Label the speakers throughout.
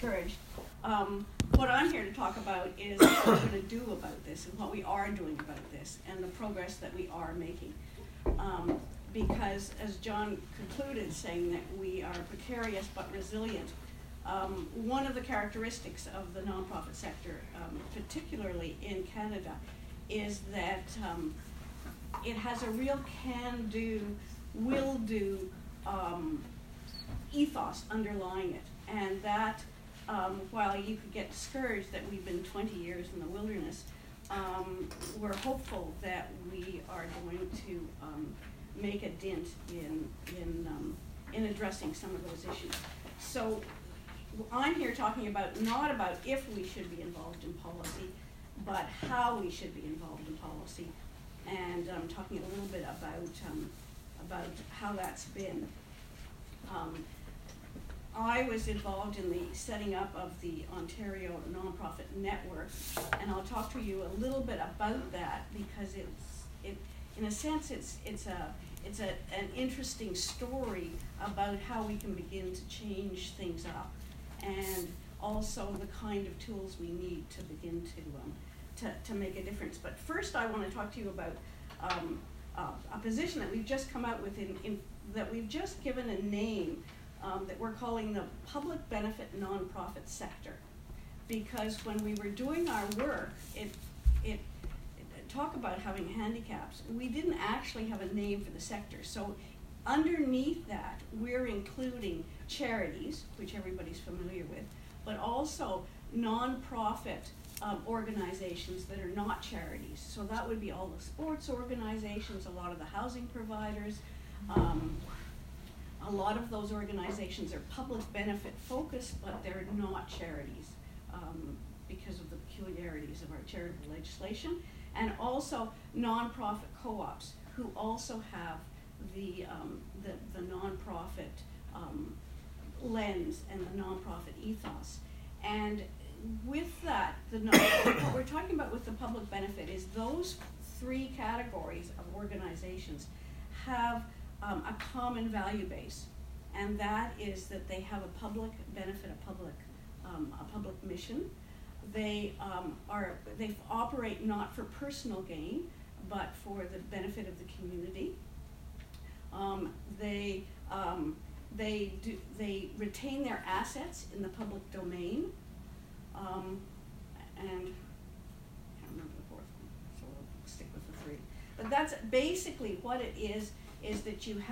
Speaker 1: encouraged. What I'm here to talk about is what we're going to do about this and what we are doing about this and the progress that we are making. Because as John concluded saying that we are precarious but resilient, one of the characteristics of the nonprofit sector, particularly in Canada, is that it has a real can-do, will-do ethos underlying it. And that, while you could get discouraged that we've been 20 years in the wilderness, we're hopeful that we are going to make a dent in addressing some of those issues. So I'm here talking about not about if we should be involved in policy, but how we should be involved in policy, and talking a little bit about how that's been. I was involved in the setting up of the Ontario Nonprofit Network, and I'll talk to you a little bit about that because in a sense it's an interesting story about how we can begin to change things up, and also the kind of tools we need to begin to make a difference. But first, I want to talk to you about a position that we've just come out with that we've just given a name. That we're calling the public benefit nonprofit sector, because when we were doing our work, it talk about having handicaps, we didn't actually have a name for the sector. So underneath that, we're including charities, which everybody's familiar with, but also nonprofit organizations that are not charities. So that would be all the sports organizations, a lot of the housing providers. A lot of those organizations are public benefit focused, but they're not charities because of the peculiarities of our charitable legislation. And also nonprofit co-ops who also have the nonprofit lens and the nonprofit ethos. And with that, what we're talking about with the public benefit is those three categories of organizations have a common value base, and that is that they have a public benefit, a public mission. They operate not for personal gain, but for the benefit of the community. They retain their assets in the public domain, and I can't remember the fourth one, so we'll stick with the three. But that's basically what it is that you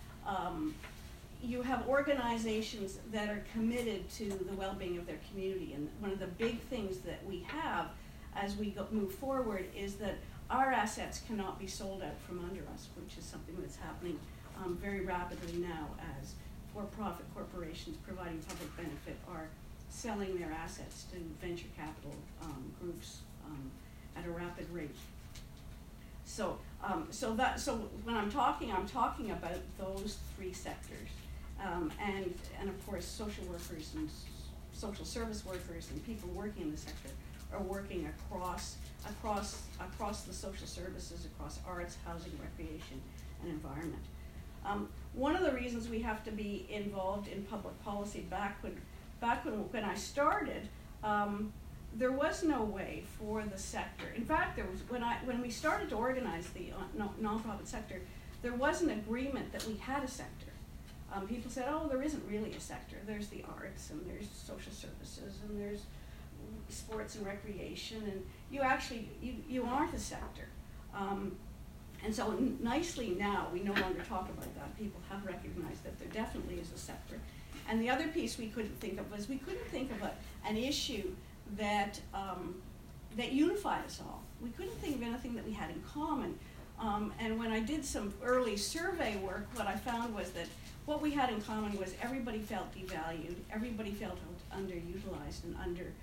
Speaker 1: have organizations that are committed to the well-being of their community. And one of the big things that we have as we move forward is that our assets cannot be sold out from under us, which is something that's happening very rapidly now as for-profit corporations providing public benefit are selling their assets to venture capital groups at a rapid rate. So when I'm talking about those three sectors, and of course social workers and social service workers and people working in the sector are working across the social services, across arts, housing, recreation, and environment. One of the reasons we have to be involved in public policy back when I started. There was no way for the sector. In fact, there was when we started to organize the nonprofit sector, there was an agreement that we had a sector. People said, "Oh, there isn't really a sector. There's the arts, and there's social services, and there's sports and recreation, and you aren't a sector." And so nicely now, we no longer talk about that. People have recognized that there definitely is a sector. And the other piece we couldn't think of was we couldn't think of an issue that unified us all. We couldn't think of anything that we had in common. And when I did some early survey work, what I found was that what we had in common was everybody felt devalued, everybody felt underutilized and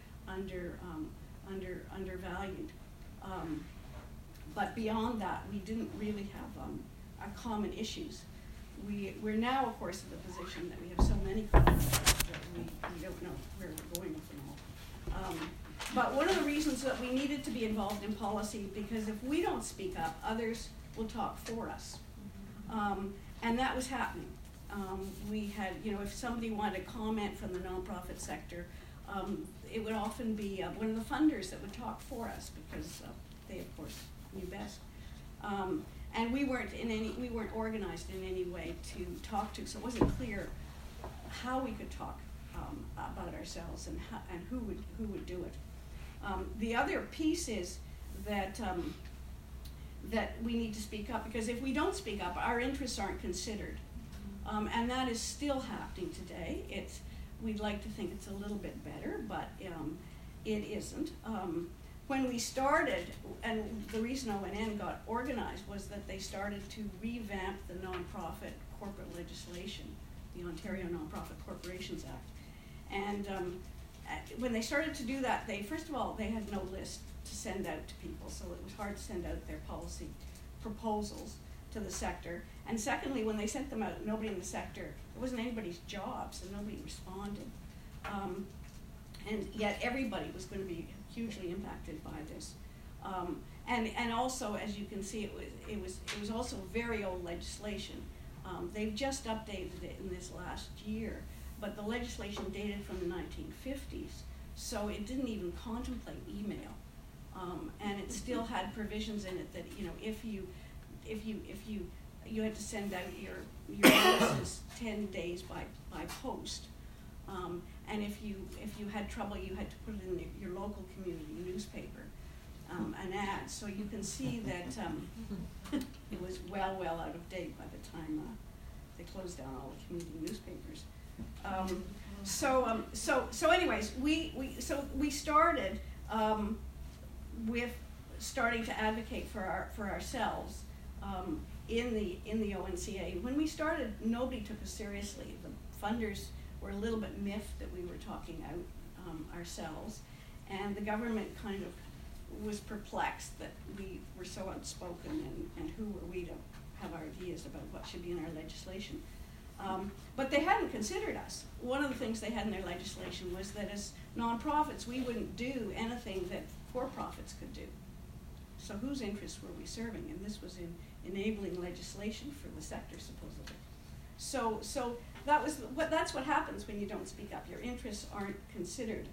Speaker 1: undervalued. But beyond that, we didn't really have common issues. We're now, of course, in the position that we have so many common issues that we don't know where we're going with them all. But one of the reasons that we needed to be involved in policy, because if we don't speak up, others will talk for us. And that was happening. We had, if somebody wanted to comment from the nonprofit sector it would often be one of the funders that would talk for us because they, of course, knew best. And we weren't organized in any way to talk to, so it wasn't clear how we could talk about ourselves and who would do it. The other piece is that that we need to speak up, because if we don't speak up, our interests aren't considered, and that is still happening today. We'd like to think it's a little bit better, but it isn't. When we started, and the reason ONN got organized was that they started to revamp the nonprofit corporate legislation, the Ontario Nonprofit Corporations Act. And when they started to do that, first of all, they had no list to send out to people, so it was hard to send out their policy proposals to the sector. And secondly, when they sent them out, nobody in the sector, it wasn't anybody's job, so nobody responded. And yet everybody was going to be hugely impacted by this. And also, as you can see, it was also very old legislation. They've just updated it in this last year, but the legislation dated from the 1950s, so it didn't even contemplate email. And it still had provisions in it that, you know, if you had to send out your notices 10 days by post, and if you had trouble, you had to put it in your local community newspaper, an ad. So you can see that it was well out of date by the time they closed down all the community newspapers. So anyways, we started with starting to advocate for ourselves in the ONCA. When we started, nobody took us seriously. The funders were a little bit miffed that we were talking out ourselves, and the government kind of was perplexed that we were so outspoken, and who were we to have ideas about what should be in our legislation. But they hadn't considered us. One of the things they had in their legislation was that as nonprofits, we wouldn't do anything that for-profits could do. So whose interests were we serving? And this was in enabling legislation for the sector, supposedly. So that's what happens when you don't speak up. Your interests aren't considered,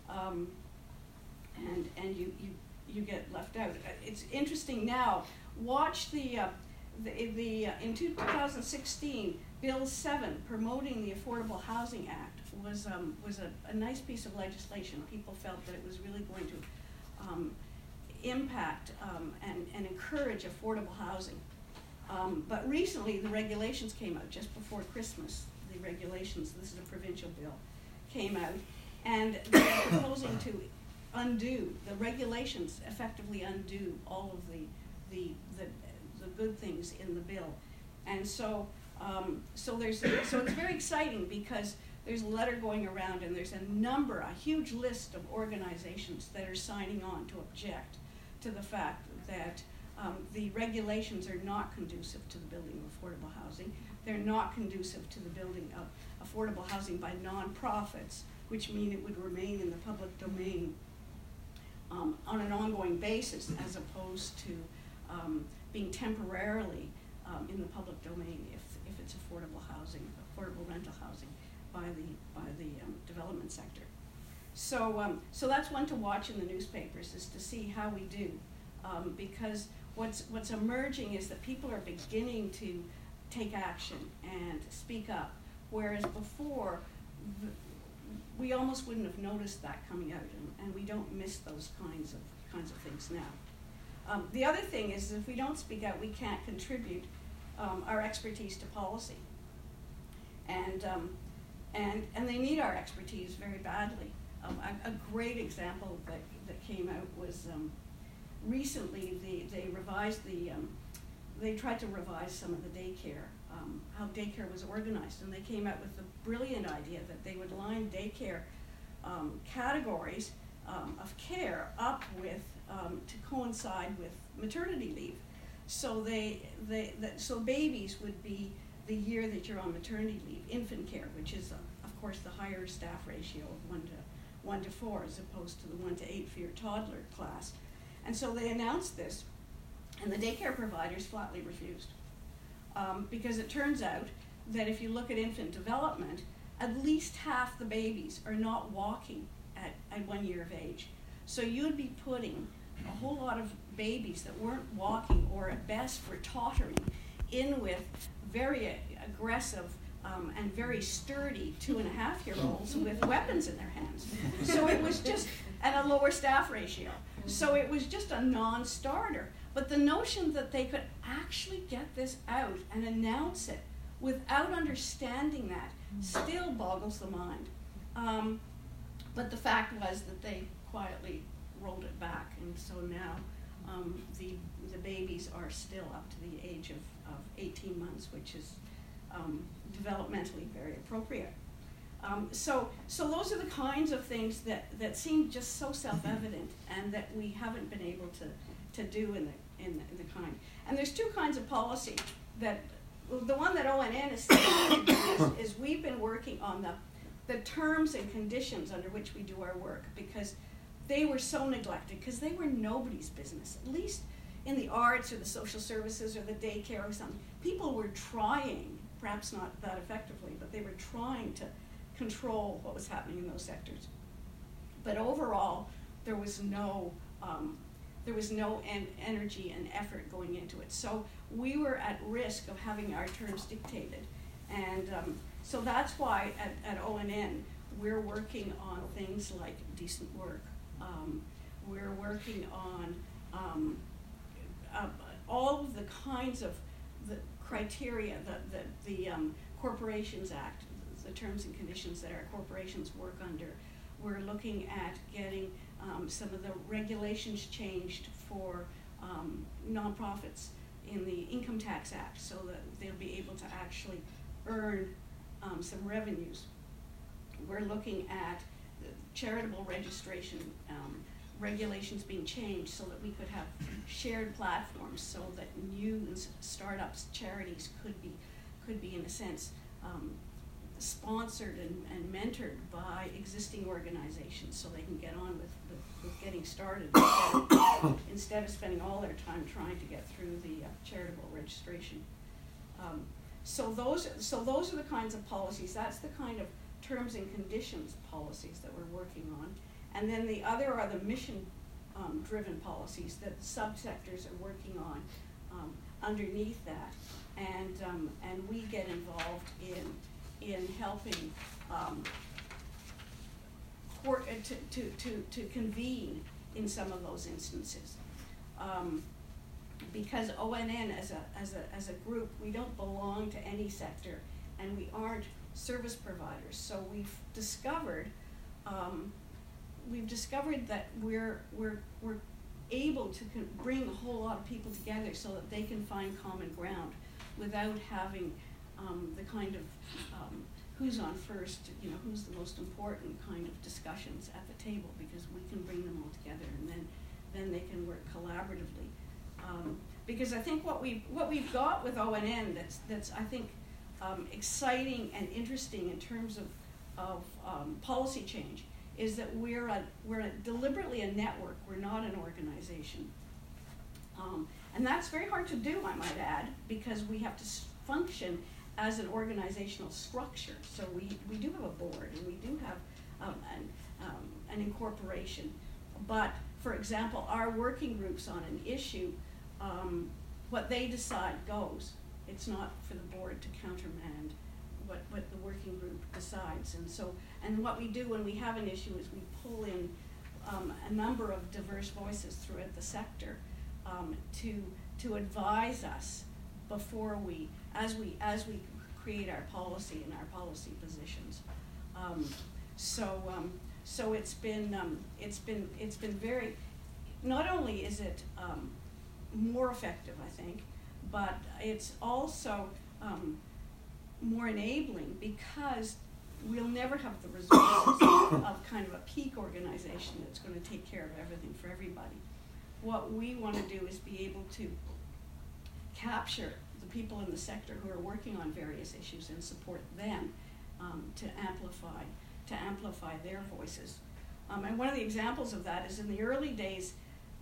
Speaker 1: and you get left out. It's interesting now. Watch the in 2016, Bill 7, promoting the Affordable Housing Act, was a nice piece of legislation. People felt that it was really going to impact and encourage affordable housing. But recently, the regulations came out just before Christmas. The regulations, this is a provincial bill, came out, and they're proposing to undo, the regulations effectively undo all of the good things in the bill. And so it's very exciting, because there's a letter going around, and there's a huge list of organizations that are signing on to object to the fact that the regulations are not conducive to the building of affordable housing. They're not conducive to the building of affordable housing by nonprofits, which mean it would remain in the public domain on an ongoing basis, as opposed to being temporarily in the public domain if it's affordable housing, affordable rental housing by the development sector. So that's one to watch in the newspapers, is to see how we do, because what's emerging is that people are beginning to take action and speak up, whereas before we almost wouldn't have noticed that coming out, and we don't miss those kinds of things now. The other thing is, if we don't speak out, we can't contribute our expertise to policy, and they need our expertise very badly. A great example that came out was recently they tried to revise some of the daycare, how daycare was organized, and they came out with the brilliant idea that they would line daycare categories of care up with to coincide with maternity leave. So so babies would be the year that you're on maternity leave. Infant care, which is of course the higher staff ratio of 1 to 4, as opposed to the 1 to 8 for your toddler class. And so they announced this, and the daycare providers flatly refused, because it turns out that if you look at infant development, at least half the babies are not walking at 1 year of age. So you'd be putting a whole lot of babies that weren't walking or at best were tottering in with very aggressive and very sturdy 2.5-year-olds with weapons in their hands. So it was just, and a lower staff ratio. So it was just a non-starter. But the notion that they could actually get this out and announce it without understanding that still boggles the mind. But the fact was that they quietly rolled it back, and so now the babies are still up to the age of 18 months, which is developmentally very appropriate. So those are the kinds of things that seem just so self-evident and that we haven't been able to do in the kind. And there's two kinds of policy that, the one that ONN is we've been working on the terms and conditions under which we do our work, because they were so neglected, because they were nobody's business, at least in the arts or the social services or the daycare or something. People were trying, perhaps not that effectively, but they were trying to control what was happening in those sectors. But overall, there was no energy and effort going into it. So we were at risk of having our terms dictated. And so that's why at ONN, we're working on things like decent work. We're working on all of the kinds of the criteria that the Corporations Act, the terms and conditions that our corporations work under. We're looking at getting some of the regulations changed for nonprofits in the Income Tax Act so that they'll be able to actually earn some revenues. We're looking at the charitable registration regulations being changed so that we could have shared platforms so that new startups, charities could be in a sense sponsored and mentored by existing organizations so they can get on with getting started instead of spending all their time trying to get through the charitable registration. So those are the kinds of policies. That's the kind of terms and conditions policies that we're working on. And then the other are the mission driven policies that the subsectors are working on underneath that. And we get involved in helping to convene in some of those instances. Because ONN as a group, we don't belong to any sector and we aren't service providers. So we've discovered that we're able to bring a whole lot of people together so that they can find common ground without having the kind of who's on first, who's the most important kind of discussions at the table, because we can bring them all together and then they can work collaboratively. Because I think what we've got with ONN that's I think exciting and interesting in terms of policy change is that we're deliberately a network. We're not an organization, and that's very hard to do, I might add, because we have to function as an organizational structure. So we do have a board and we do have an incorporation, but for example, our working groups on an issue, what they decide goes. It's not for the board to countermand what the working group decides. And what we do when we have an issue is we pull in a number of diverse voices throughout the sector to advise us before as we create our policy and our policy positions. So it's been very, not only is it more effective, I think, but it's also more enabling, because we'll never have the resources of kind of a peak organization that's going to take care of everything for everybody. What we want to do is be able to capture the people in the sector who are working on various issues and support them to amplify their voices. And one of the examples of that is in the early days,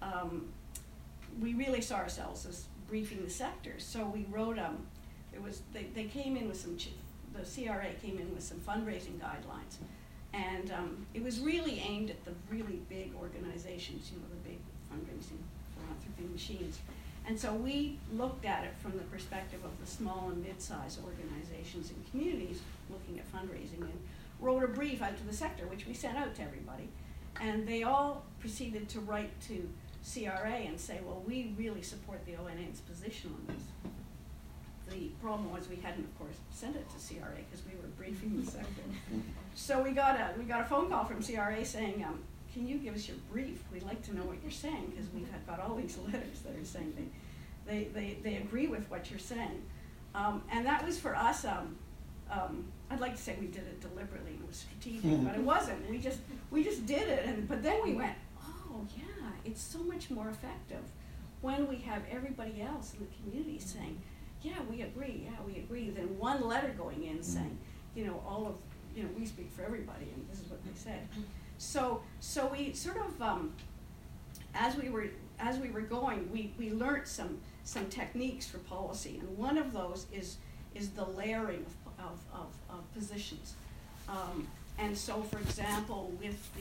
Speaker 1: we really saw ourselves as briefing the sector. So we wrote, they came in with the CRA came in with some fundraising guidelines. And it was really aimed at the really big organizations, you know, the big fundraising, philanthropy machines. And so we looked at it from the perspective of the small and mid-sized organizations and communities looking at fundraising, and wrote a brief out to the sector, which we sent out to everybody. And they all proceeded to write to CRA and say, well, we really support the ONN's position on this. The problem was we hadn't, of course, sent it to CRA because we were briefing the sector. So we got a phone call from CRA saying, can you give us your brief? We'd like to know what you're saying, because we've got all these letters that are saying they agree with what you're saying. And that was for us, I'd like to say we did it deliberately and it was strategic, but it wasn't. We just did it, but then we went, oh yeah, it's so much more effective when we have everybody else in the community saying, yeah, we agree, than one letter going in saying, you know, all of, you know, we speak for everybody, and this is what they said. So we sort of, as we were going, we learned some techniques for policy, and one of those is the layering of positions. And so, for example, with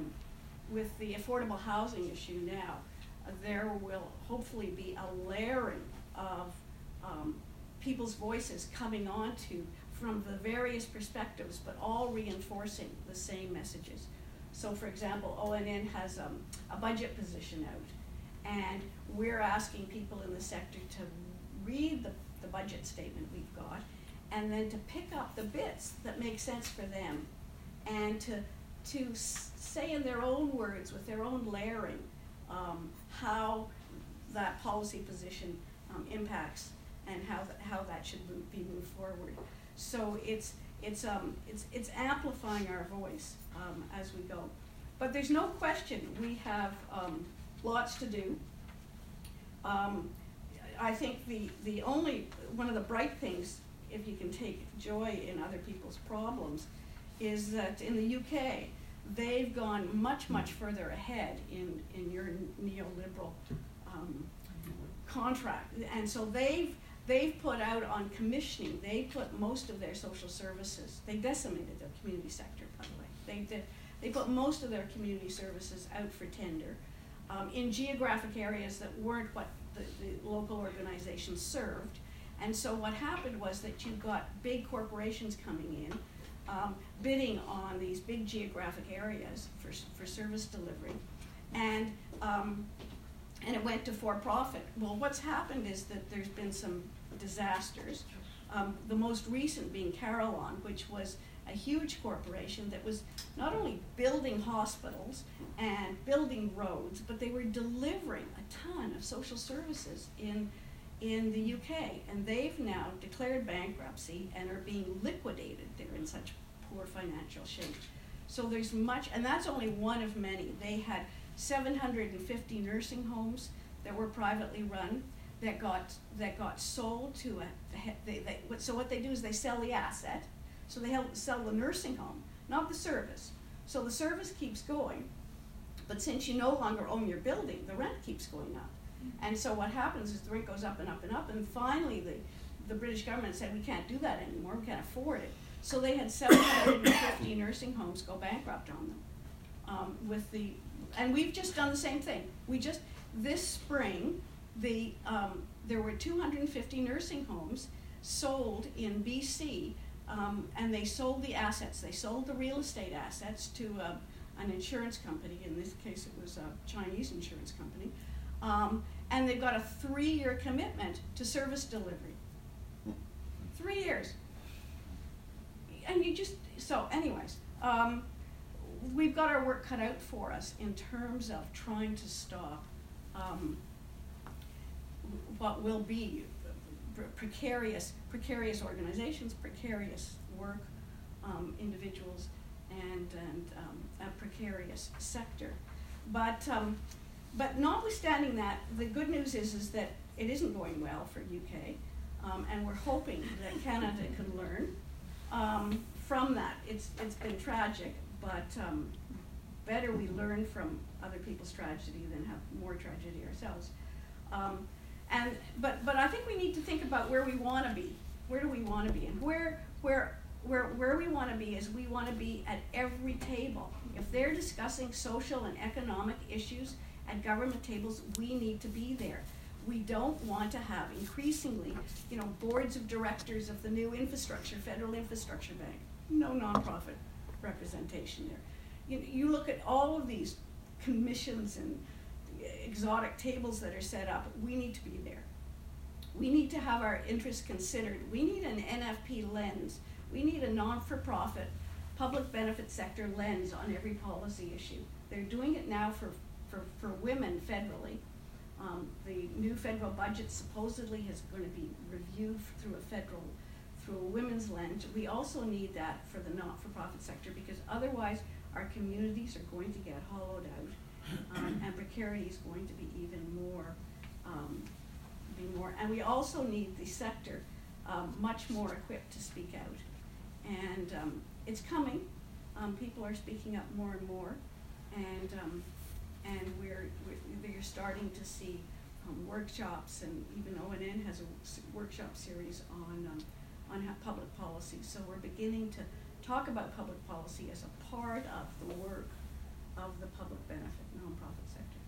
Speaker 1: the affordable housing issue now, there will hopefully be a layering of people's voices coming onto from the various perspectives, but all reinforcing the same messages. So, for example, ONN has a budget position out, and we're asking people in the sector to read the budget statement we've got, and then to pick up the bits that make sense for them, and to say in their own words, with their own layering, how that policy position impacts and how that should be moved forward. So it's amplifying our voice as we go. But there's no question we have lots to do. I think the only one of the bright things, if you can take joy in other people's problems, is that in the UK they've gone much further ahead in your neoliberal contract, and so they've put out on commissioning, they put most of their social services, they decimated their community sector, by the way. They put most of their community services out for tender in geographic areas that weren't what the local organizations served. And so what happened was that you got big corporations coming in, bidding on these big geographic areas for service delivery. And it went to for-profit. Well, what's happened is that there's been some disasters. The most recent being Carillon, which was a huge corporation that was not only building hospitals and building roads, but they were delivering a ton of social services in the UK. And they've now declared bankruptcy and are being liquidated. They're in such poor financial shape. So there's much, and that's only one of many. They had 750 nursing homes that were privately run that got sold to so what they do is they sell the asset. So they sell the nursing home, not the service. So the service keeps going, but since you no longer own your building, the rent keeps going up. And so what happens is the rent goes up and up and up, and finally the British government said, we can't do that anymore, we can't afford it. So they had 750 nursing homes go bankrupt on them. And we've just done the same thing. This spring, there were 250 nursing homes sold in BC, and they sold the assets. They sold the real estate assets to an insurance company. In this case, it was a Chinese insurance company. And they've got a 3-year commitment to service delivery. 3 years. And anyways, we've got our work cut out for us in terms of trying to stop what will be precarious organizations, precarious work, individuals, and a precarious sector. But notwithstanding that, the good news is that it isn't going well for UK, and we're hoping that Canada can learn from that. It's been tragic, but better we learn from other people's tragedy than have more tragedy ourselves. But I think we need to think about where we want to be. Where do we want to be? And where where we want to be is we want to be at every table. If they're discussing social and economic issues at government tables, we need to be there. We don't want to have increasingly, boards of directors of the new infrastructure, federal infrastructure bank. No nonprofit representation there. You look at all of these commissions and exotic tables that are set up. We need to be there. We need to have our interests considered. We need an NFP lens. We need a non-for-profit, public benefit sector lens on every policy issue. They're doing it now for women federally. The new federal budget supposedly is going to be reviewed through a women's lens. We also need that for the not-for-profit sector, because otherwise our communities are going to get hollowed out, and precarity is going to be even more. And we also need the sector much more equipped to speak out. And it's coming. People are speaking up more and more, and you're starting to see workshops, and even ONN has a workshop series on public policy. So we're beginning to talk about public policy as a part of the work of the public benefit nonprofit sector.